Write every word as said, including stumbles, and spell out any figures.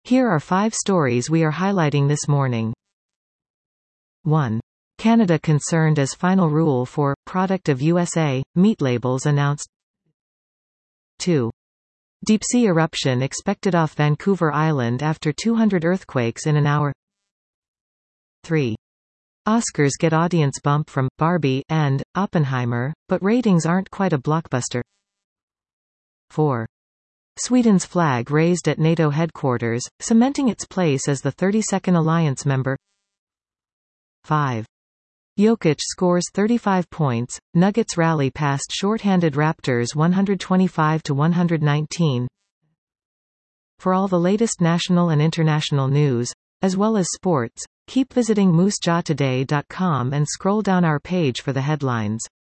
Here are five stories we are highlighting this morning. one. Canada concerned as final rule for product of U S A meat labels announced. two. Deep-sea eruption expected off Vancouver Island after two hundred earthquakes in an hour. three. Oscars get audience bump from Barbie and Oppenheimer, but ratings aren't quite a blockbuster. four. Sweden's flag raised at NATO headquarters, cementing its place as the thirty-second alliance member. five. Jokic scores thirty-five points, Nuggets rally past short-handed Raptors one twenty-five to one nineteen. For all the latest national and international news, as well as sports, keep visiting moose jaw today dot com and scroll down our page for the headlines.